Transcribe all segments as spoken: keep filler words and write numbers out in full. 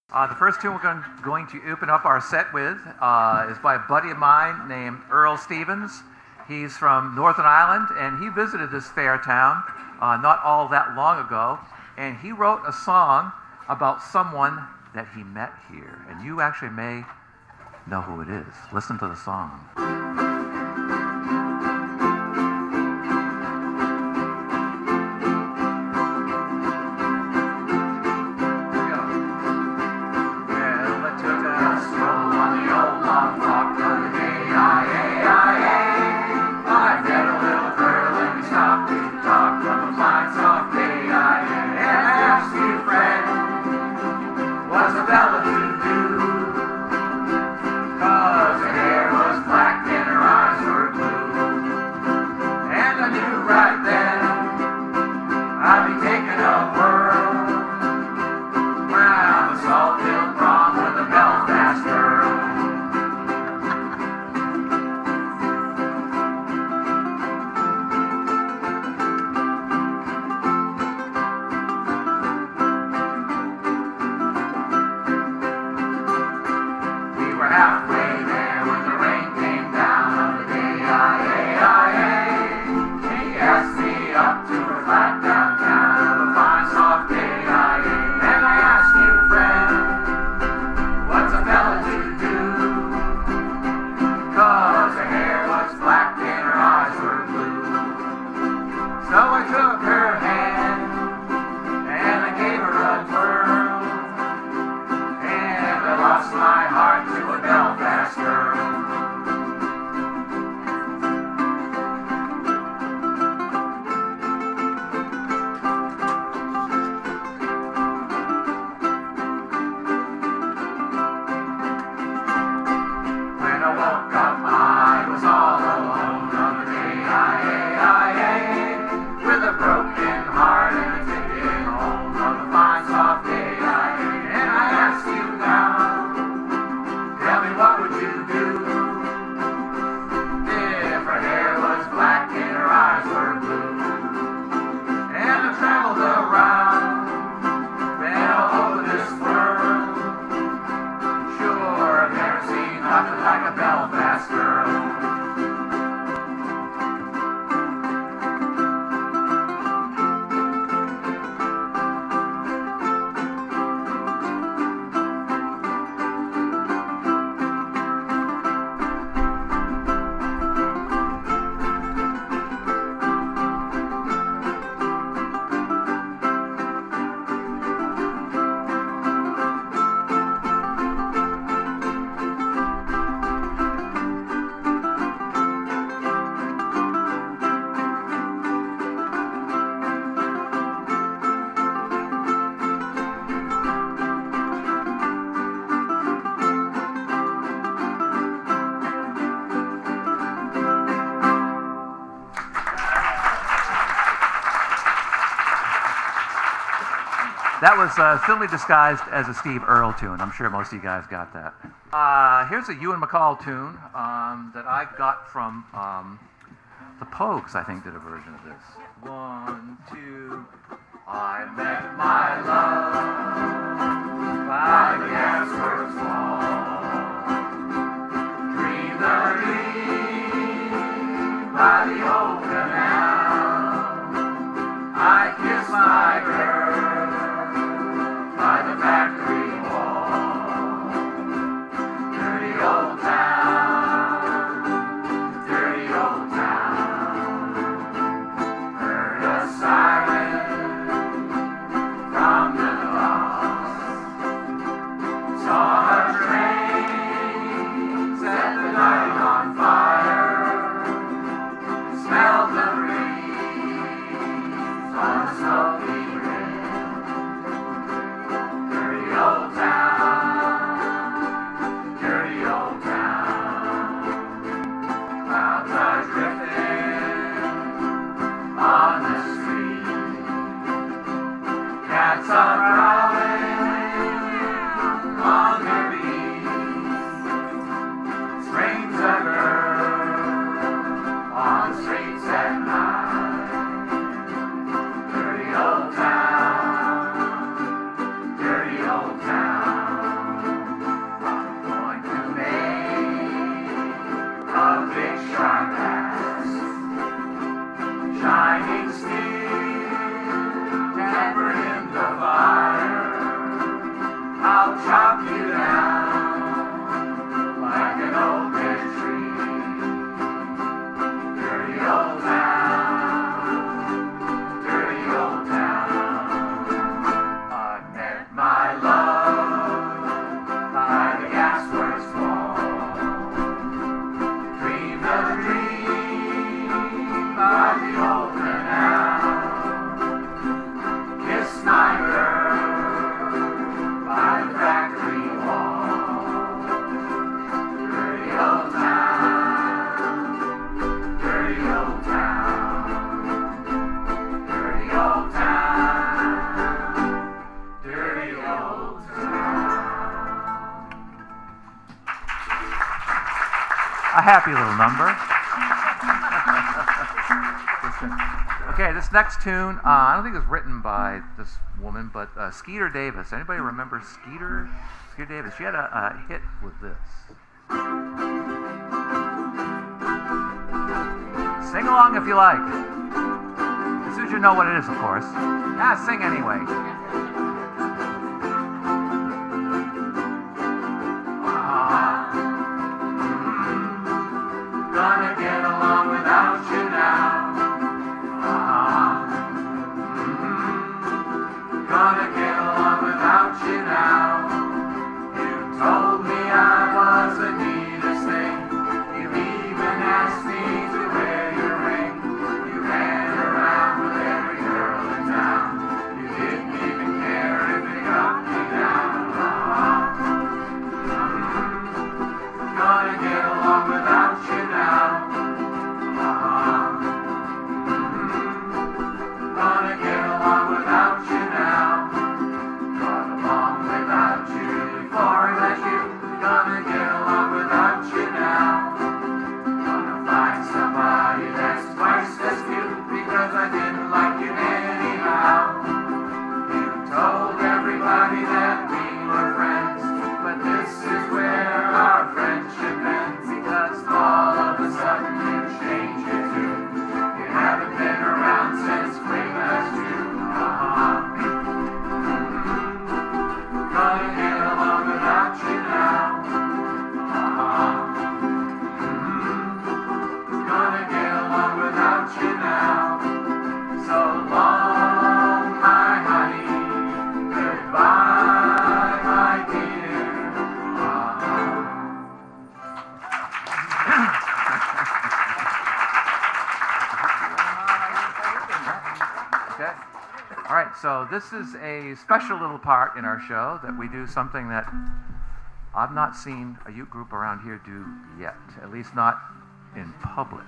Uh, the first tune we're going, going to open up our set with uh, is by a buddy of mine named Earl Stevens. He's from Northern Ireland, and he visited this fair town uh, not all that long ago, and he wrote a song about someone that he met here, and you actually may know who it is. Listen to the song. That was uh, thinly disguised as a Steve Earle tune. I'm sure most of you guys got that. Uh, here's a Ewan MacColl tune um, that I got from um, the Pogues, I think, did a version of this. One, two. I met my love by the gasworks wall. Dreamed a dream by the old canal. I kissed my girl by the factory wall. Dirty old town, dirty old town. Heard a siren from the lost. a happy little number. Okay, this next tune, uh, I don't think it was written by this woman, but uh, Skeeter Davis. Anybody remember Skeeter? Skeeter Davis. She had a, a hit with this. Sing along if you like. As soon as you know what it is, of course. Ah, sing anyway. Gonna get along without you now. Uh-huh. Mm-hmm. Gonna get along without you now. You told me I was the neatest thing. You even asked me to wear your ring. You ran around with every girl in town. You didn't even care if they got me down. Uh-huh. Mm-hmm. Gonna get along without you now. Uh-huh. Mm-hmm. Gonna get along without you now. Got along without you before I met you. Gonna get along without you now. Gonna find somebody that's twice as cute because I didn't like you anyhow. You told everybody that we were friends, but this is where our friendship ends because all of a sudden you changed your tune. You haven't been around since way past June. Uh-huh. Mm-hmm. Gonna get along without you now. Uh-huh. Mm-hmm. Gonna get along without you now. So long, my honey. Goodbye, my dear. Uh-huh. Okay. All right, so this is a special little part in our show that we do something that I've not seen a youth group around here do yet, at least not in public.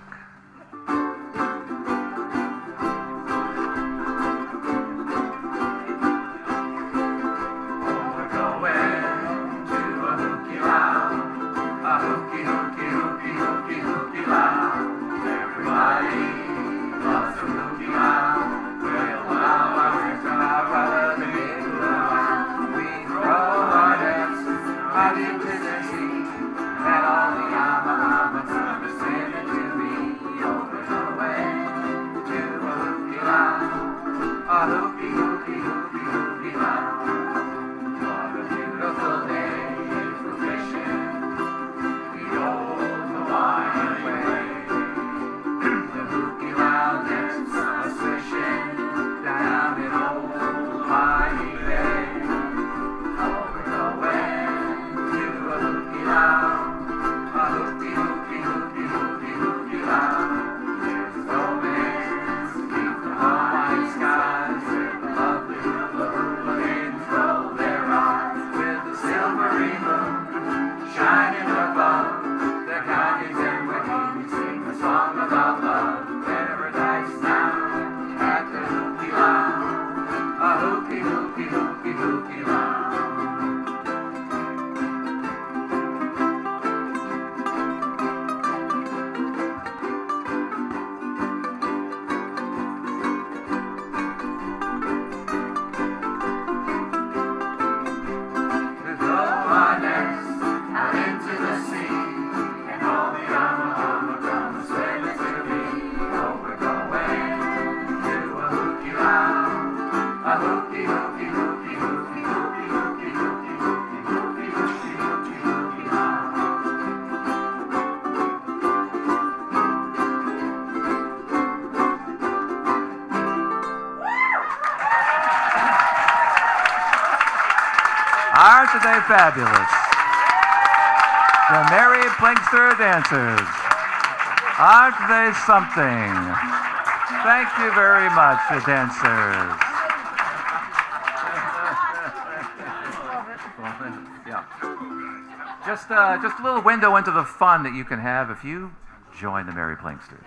We're going to a hooky loud, a hooky, hooky, hooky, hooky, hooky loud. Everybody loves a hooky loud. We'll allow ours to our brother the big loud. We throw our nets out into the sea, and all the Yamahamas understand it to be. Over the way to a hooky loud, a hooky, hooky, hooky, hooky loud. What a beautiful day for fishing. We go the wide way. The hooky loud gets us fishing down in old Hawaii Bay. Over the way to a hooky loud, a hooky, hooky, hooky, hooky, hooky loud. There's romance beneath the Hawaii skies, where the lovely hula hula maidens roll their eyes with the silvery moon shining above. Their kayaks and bikinis sing a song about love. Paradise now at the hooky loud, a hooky, hooky, hooky, hooky loud. We throw our nets out into the sea, and all the Yamahama come swimming to me. Oh, we're going to a hooky loud, a hooky, hooky, hooky, hooky, hooky, hooky, hooky, hooky, hooky, hooky, hooky, hooky loud. Aren't they fabulous? The Merry Plinkster Dancers. Aren't they something? Thank you very much, the dancers. Yeah. Just, uh, just a little window into the fun that you can have if you join the Merry Plinksters.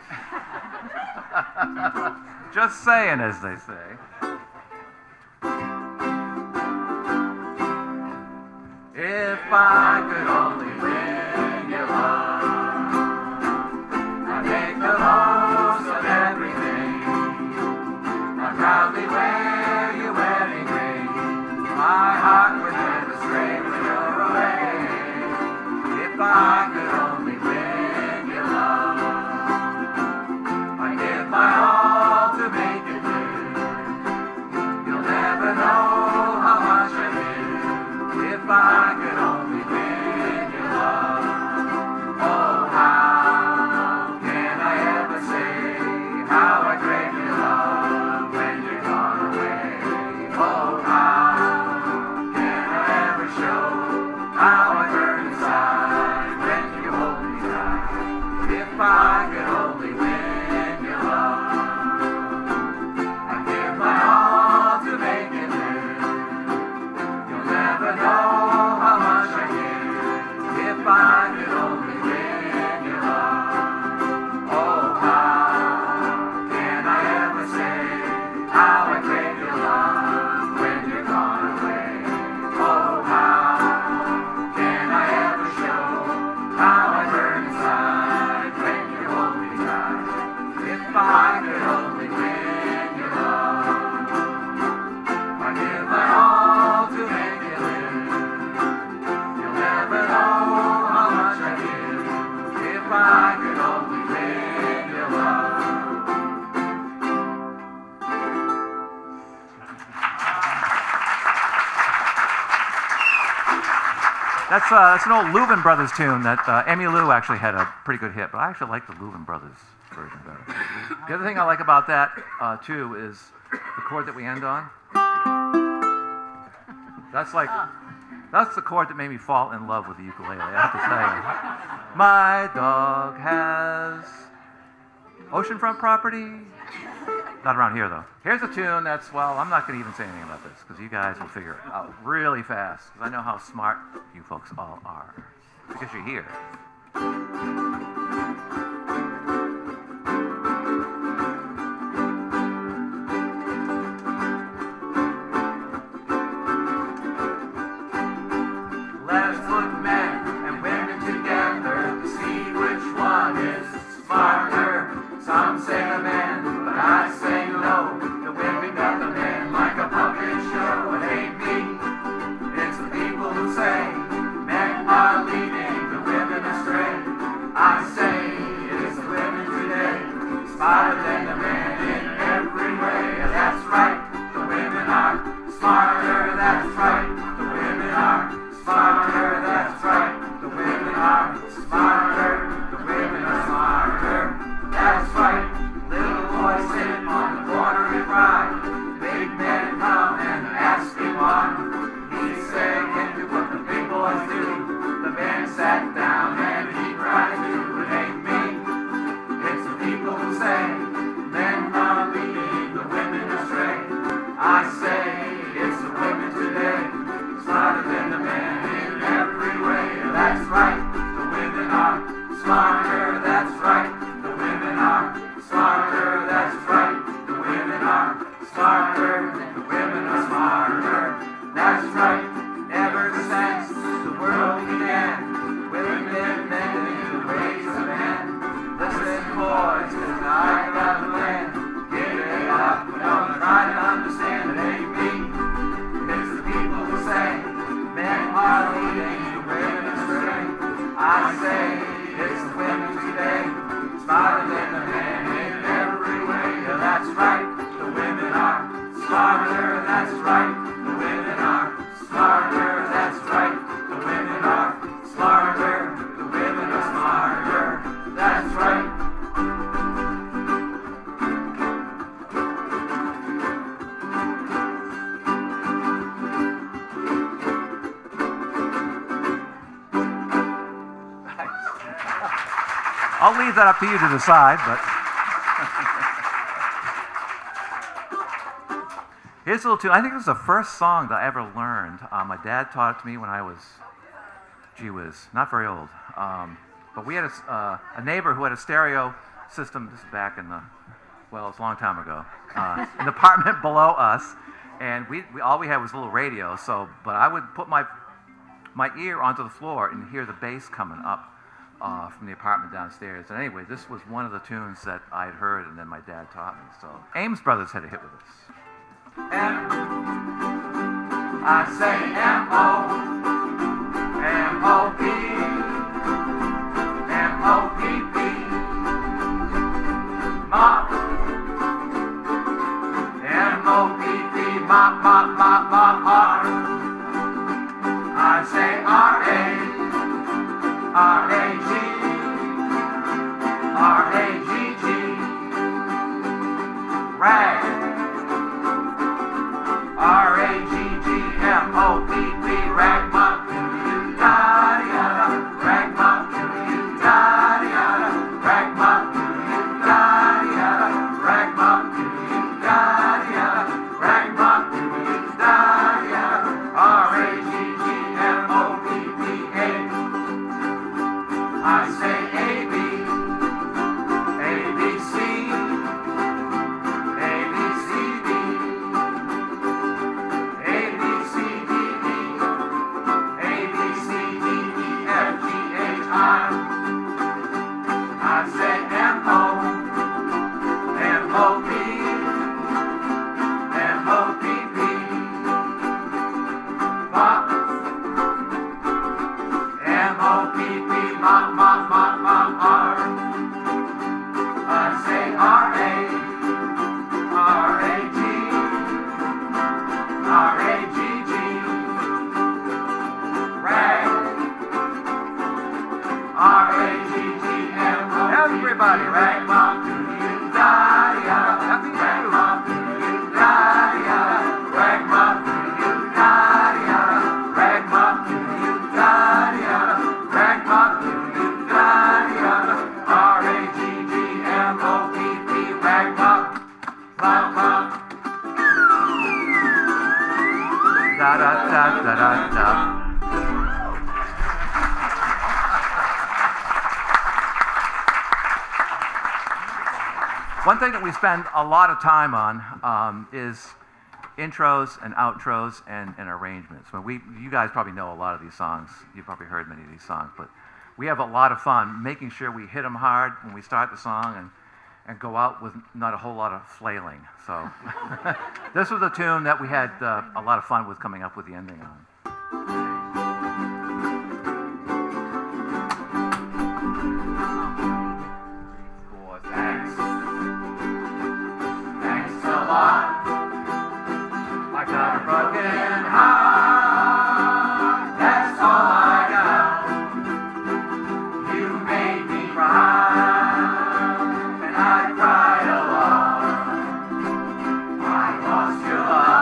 Just saying, as they say. If I could only win your love, If I could only win your love. Oh, how can I ever say how I crave your love when you're gone away? Oh, how can I ever show how I burn inside when you hold me tight? If I could only win your love, I'd give my all to make it live. You'll never know how much I give if I could only win your love. Oh, how can I ever say how I crave your love when you're gone away? Oh, how can I ever show how I burn inside when you hold me tight? If I could only win your love, I'd give my all to make it live. You'll never know how much I give if I could only win your love. That's, uh, that's an old Louvin Brothers tune that uh, Emmylou actually had a pretty good hit, but I actually like the Louvin Brothers version better. The other thing I like about that, uh, too, is the chord that we end on. That's like, that's the chord that made me fall in love with the ukulele, I have to say. My dog has oceanfront property. Not around here, though. Here's a tune that's, well, I'm not going to even say anything about this, because you guys will figure it out really fast, because I know how smart you folks all are, because you're here. Let's put men and women together to see which one is smarter. Some say the men, but I say no. The women got the men like a puppet show. It ain't me, it's the people who say men are leading the women astray. I say it is the women today, smarter than the men in every way. That's right, the women are smarter, that's right. The women are smarter, that's right. The women are smarter, the women are smarter, that's right. Little boys sit on the corner and cry. Big men come and ask him why. He say, can you what the big boys do? The man sat down and he cried too. It ain't me, it's the people who say men are leading the women astray. I say it's the women today, smarter than the men in every way. That's right, the women are smarter, that's right. The women are smarter, that's right. The women are smarter, the women are smarter, that's right. Ever since the world began, women been mending the ways of men. Listen, boys, 'cause I got a plan. Give it up, don't try to understand it ain't me. It's the people who say men are leading the women astray. I say it's the women today, smarter than the men in every way. Yeah, that's right, the women are smarter, that's right. The women are smarter, that's right. The women are smarter, the women are smarter, that's right. I'll leave that up to you to decide, but here's a little tune. I think this is the first song that I ever learned. Uh, my dad taught it to me when I was, gee whiz, not very old. Um, but we had a, uh, a neighbor who had a stereo system. This is back in the, well, it's a long time ago. Uh, an apartment below us, and we, we all we had was a little radio. So, but I would put my my ear onto the floor and hear the bass coming up uh, from the apartment downstairs. And anyway, this was one of the tunes that I had heard, and then my dad taught me. So Ames Brothers had a hit with us. M, I say M O, M O P, M O P P, mop, M O P P, mop, mop, mop, mop, hard. I everybody. Ragmuff, doo-doo-da-dee-da. Nothing to do. Ragmuff, doo-doo-da-dee-da. Ragmuff, doo-doo-da-dee-da. Ragmuff, doo-doo-da-dee-da. Ragmuff, doo-doo-da-dee-da. R A G G M O P P, Ragmuff, Muff, Muff. Da da da da da da. One thing that we spend a lot of time on um, is intros and outros and, and arrangements. When we, you guys probably know a lot of these songs. You've probably heard many of these songs, but we have a lot of fun making sure we hit them hard when we start the song and, and go out with not a whole lot of flailing. So this was a tune that we had uh, a lot of fun with coming up with the ending on. For thanks, thanks a lot. I got a broken heart, that's all I got. You made me cry, and I cried a lot. I lost your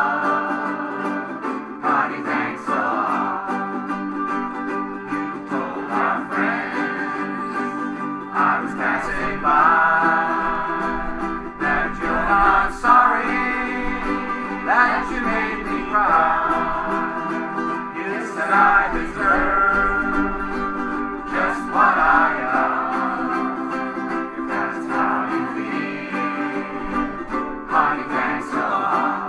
love, honey, thanks a lot. You told our friends I was passing by that you're not sorry that you made me cry. You said I deserve just what I got. If that's how you feel, honey, thanks a lot.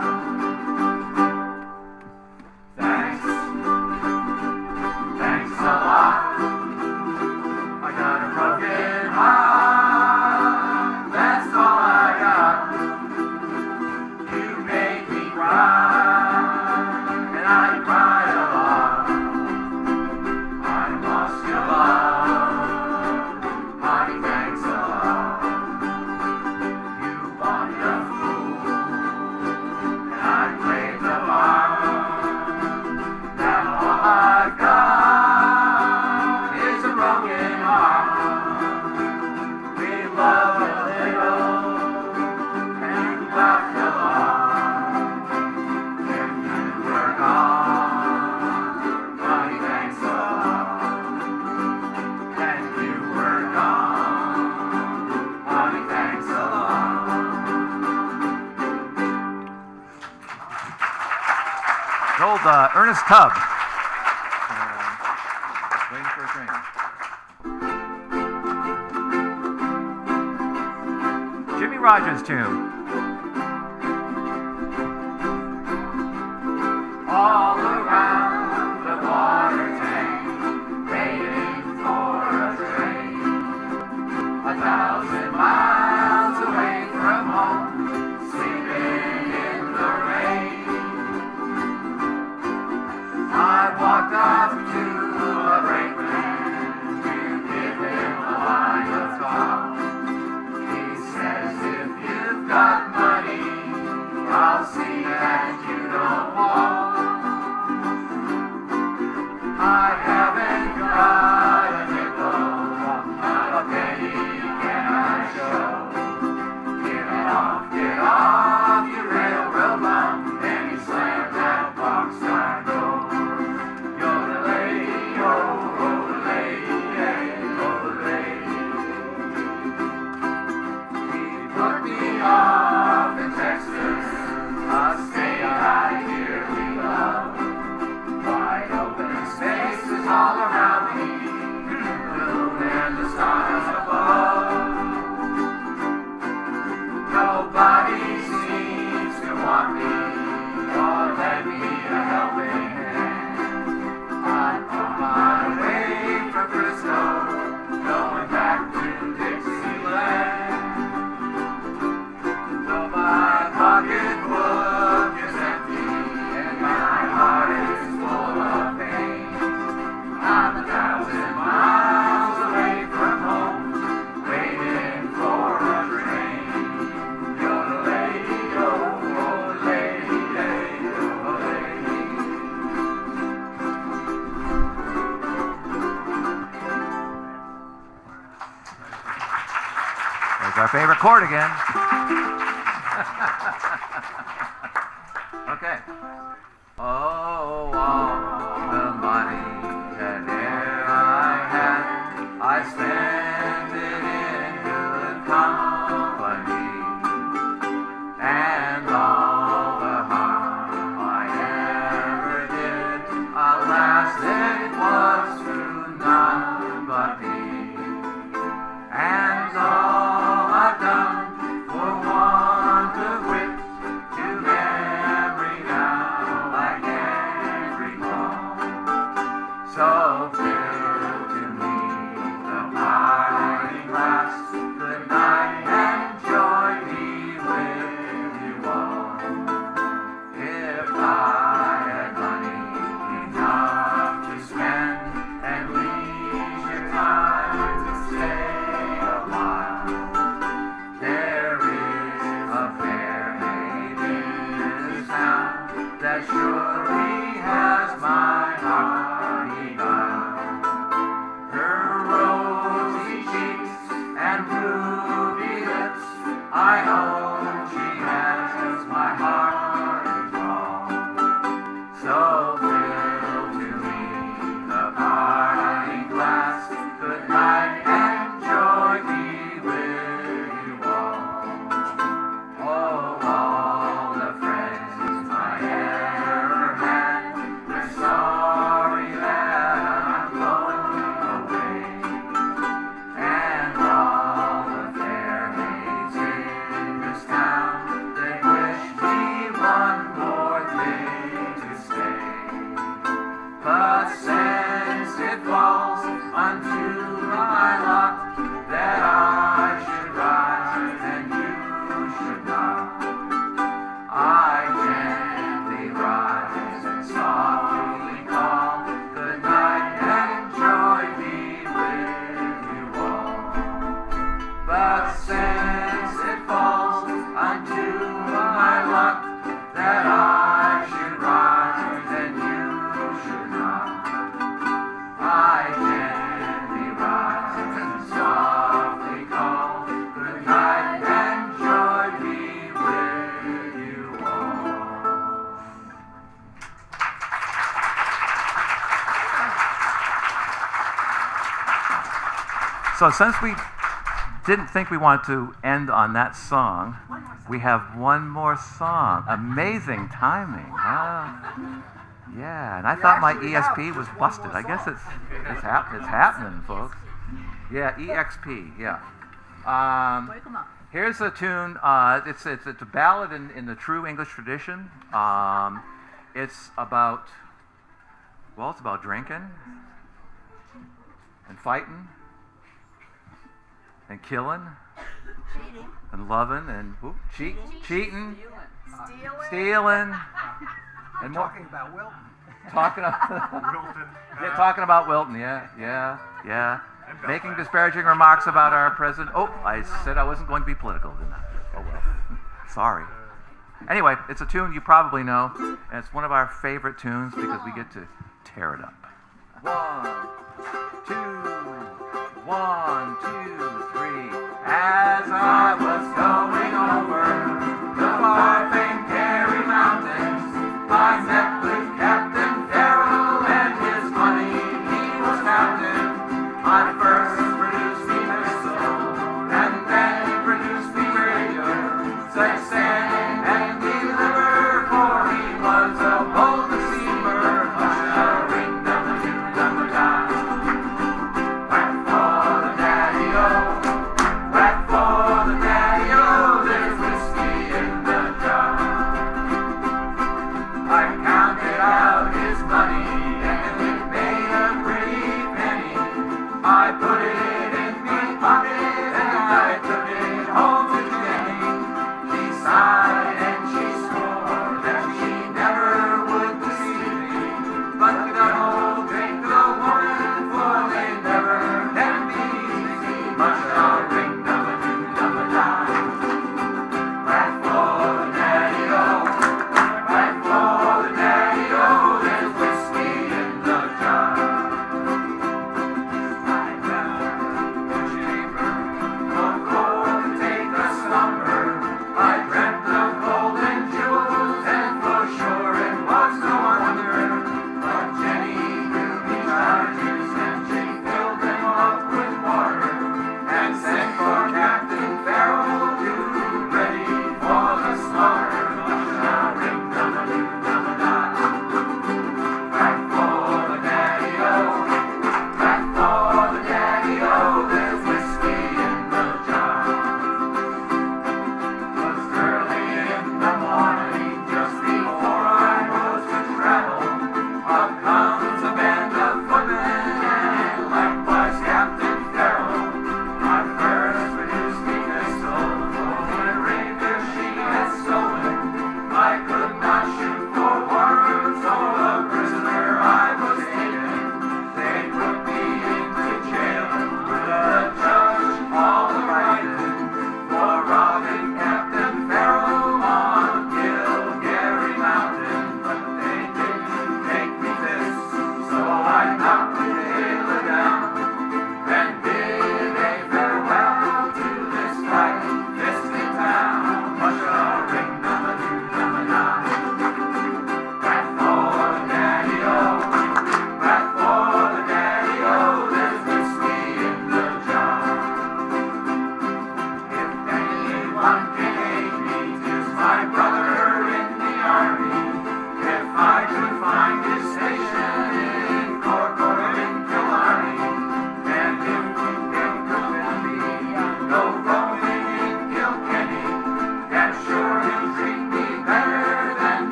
Thanks, thanks a lot. I got a broken heart, that's all I got. You made me cry, and I cried a lot. I lost your love, honey, thanks a lot. You wanted a fool, and I played the part. Now all I've got is a broken heart. We loved a little, and laughed a lot. If you were gone, honey, thanks a lot. And you were gone, honey, thanks a lot. Old uh, Ernest Tubb. Uh, waiting for a train. Jimmy Rogers tune. All around the water tank, waiting for a train. A thousand miles away from home, sleeping in the rain. I walked up to a brakeman to give him a line of talk. He says, if you've got money, I'll see that you don't walk. I haven't got a nickel, not a penny can I show. Get off, get off, you railroad bum, and he slammed that box side door. Yodelay, oh, yodelay, yeah, yodelay. He put me off in Texas, a state I dearly love. Wide open spaces, It's our favorite chord again. Okay. Oh, all the money that e'er I had, I spent it in good company, and all the harm I ever did, alas, it was to none but me. And all I've done for want of wit, to memory now I can't recall. So fill to me the parting glass, good night and joy be with you all. If I had money enough to spend and leisure time to stay a while, there is a fair maid in this town that surely has my heart beguiled. Her rosy cheeks and ruby lips, I own she has my heart enthralled. So fill to me the parting glass, good night and joy be with you all. Oh, all the friends I ever had, they're sorry that I'm going away. And all the fair maids in this town, they wish me one more day to stay. But since it falls unto my lot that I should rise and you should not, I gently rise and softly call, good night and joy be with you all. But since it falls unto my lot that I should rise and you should not, I gently rise and softly call, good night and joy be with you all. So since we didn't think we wanted to end on that song, we have one more song. Amazing timing, huh? Yeah, and I thought my E S P was busted. I guess it's it's, hap- it's happening, folks. Yeah, E X P, yeah. Um, Wake 'em up. here's a tune. Uh, it's, it's it's a ballad in, in the true English tradition. Um, it's about, well, it's about drinking and fighting and killing Cheating. and loving and whoop, cheat, cheating, Stealing. stealing, and more. Talking about Wilton. Talking about, Wilton. yeah, talking about Wilton, yeah, yeah, yeah. Making disparaging remarks about our president. Oh, I said I wasn't going to be political, didn't I? Oh well. Sorry. Anyway, it's a tune you probably know, and it's one of our favorite tunes because we get to tear it up. One, two, one, two, three. As I was going over the far-famed Kerry Mountains, I met with Captain Farrell and his money he was counting. I first produced me pistol, and then he produced me radio. Such send and deliver, for he was a bold deceiver. Hush, ring, number two, number time. Whack for the daddy-o, whack for the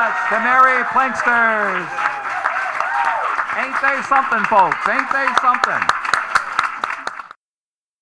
much, the Merry Plinksters. Ain't they something, folks? Ain't they something?